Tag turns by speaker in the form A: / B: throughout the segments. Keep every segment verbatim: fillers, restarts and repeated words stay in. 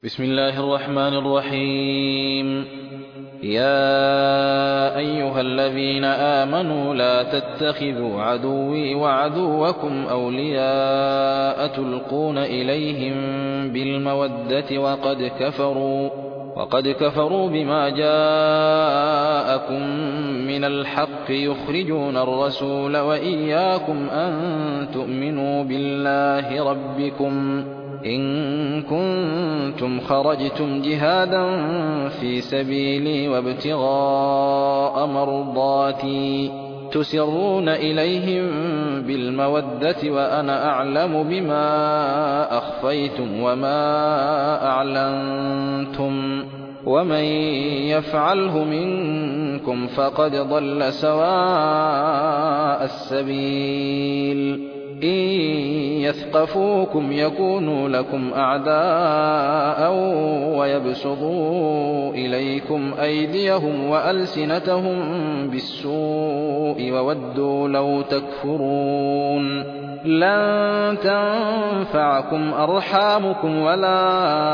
A: بسم الله الرحمن الرحيم. يا أيها الذين آمنوا لا تتخذوا عدوي وعدوكم أولياء تلقون إليهم بالمودة وقد كفروا وقد كفروا بما جاءكم من الحق يخرجون الرسول وإياكم أن تؤمنوا بالله ربكم إن كنتم خرجتم جهادا في سبيلي وابتغاء مرضاتي تسرون إليهم بالمودة وأنا أعلم بما أخفيتم وما أعلنتم ومن يفعله منكم فقد ضل سواء السبيل. إن يثقفوكم يكونوا لكم أعداء ويبسطوا إليكم أيديهم وألسنتهم بالسوء وودوا لو تكفرون. لن تنفعكم أرحامكم ولا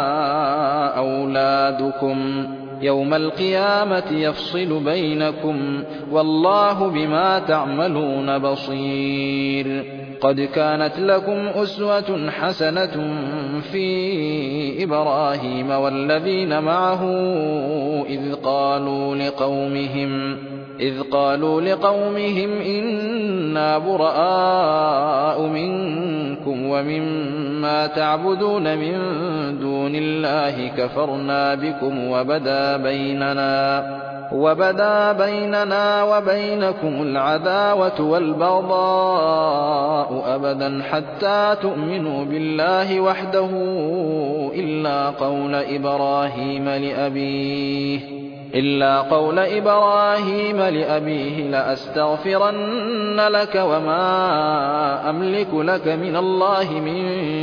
A: أولادكم يوم القيامة يفصل بينكم والله بما تعملون بصير. قد كانت لكم أسوة حسنة في إبراهيم والذين معه إذ قالوا لقومهم إذ قالوا لقومهم إنا براء منكم ومما تعبدون من دون الله كفرنا بكم وبدا بيننا وبدا بيننا وبينكم العداوة والبغضاء أبدا حتى تؤمنوا بالله وحده إلا قول إبراهيم لأبيه إلا قول إبراهيم لأبيه لأستغفرن لك وما أملك لك من الله من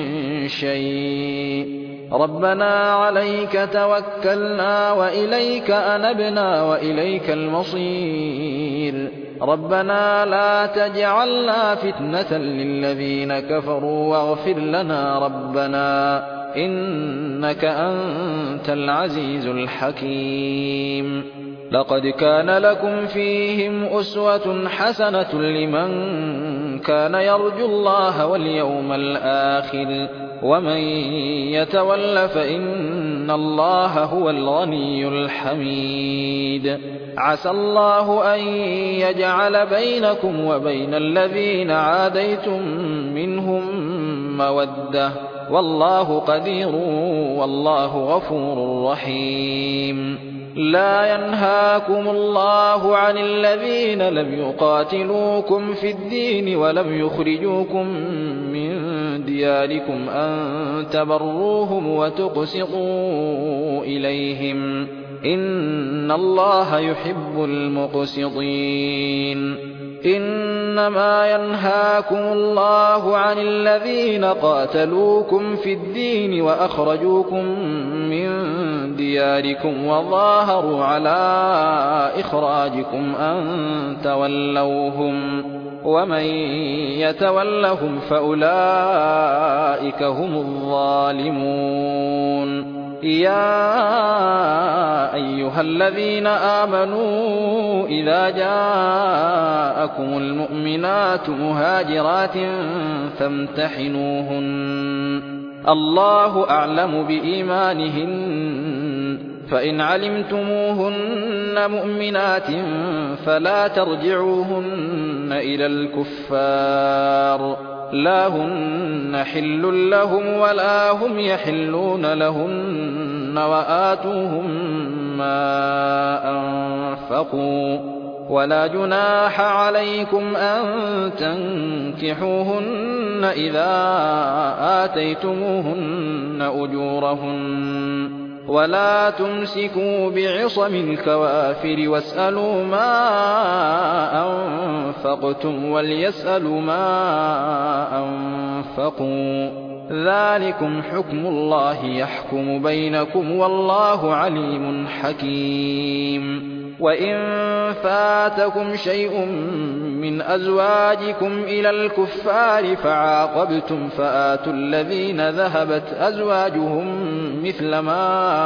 A: شيء ربنا عليك توكلنا وإليك أنبنا وإليك المصير. ربنا لا تجعلنا فتنة للذين كفروا واغفر لنا ربنا إنك أنت العزيز الحكيم. لقد كان لكم فيهم أسوة حسنة لمن كان يرجو الله واليوم الآخر ومن يتول فإن الله هو الغني الحميد. عسى الله أن يجعل بينكم وبين الذين عاديتم منهم مودة والله قدير والله غفور رحيم. لا ينهاكم الله عن الذين لم يقاتلوكم في الدين ولم يخرجوكم من دياركم أن تبروهم وتقسطوا إليهم إن الله يحب المقسطين. إنما ينهاكم الله عن الذين قاتلوكم في الدين وأخرجوكم من دياركم وظاهروا على إخراجكم أن تولوهم ومن يتولهم فأولئك هم الظالمون. يا أيها الذين آمنوا إذا جاءكم المؤمنات مهاجرات فامتحنوهن الله أعلم بإيمانهن فإن علمتموهن مؤمنات فلا ترجعوهن إلى الكفار لا هن حل لهم ولا هم يحلون لهن وآتوهم ما أنفقوا ولا جناح عليكم أن تنكحوهن إذا آتيتموهن أجورهن ولا تمسكوا بعصم الكوافر واسألوا ما أنفقتم وليسألوا ما أنفقوا ذلكم حكم الله يحكم بينكم والله عليم حكيم. وإن فاتكم شيء من أزواجكم إلى الكفار فعاقبتم فآتوا الذين ذهبت أزواجهم مثل ما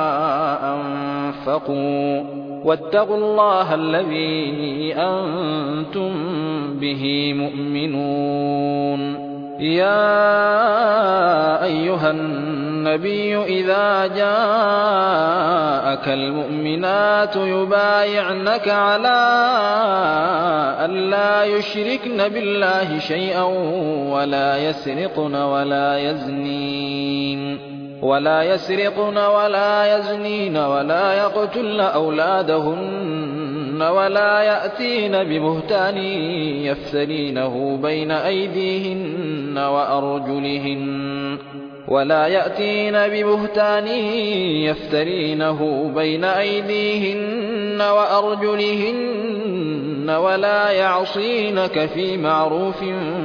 A: أنفقوا واتقوا الله الذي أنتم به مؤمنون. يا أيها النبي إذا جاءك المؤمنات يبايعنك على أن لا يشركن بالله شيئا ولا يسرقن ولا يزنين ولا يسرقن ولا يزنين ولا يقتلن أولادهن ولا يأتين ببهتان يفترينه بين أيديهن وأرجلهن ولا يأتين ببهتان يفترينه بين أيديهن وأرجلهن ولا يعصينك في معروف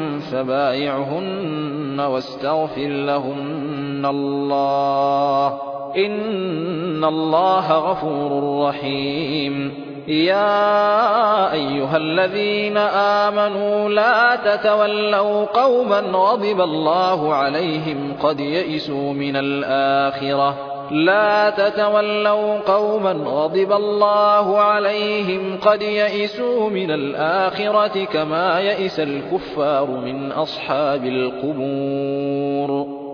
A: فبايعهن واستغفر لهن الله إن الله غفور رحيم. يا أيها الذين آمنوا لا تتولوا قوما غضب الله عليهم قد يئسوا من الآخرة لا تتولوا قوما غضب الله عليهم قد يئسوا من الآخرة كما يئس الكفار من أصحاب القبور.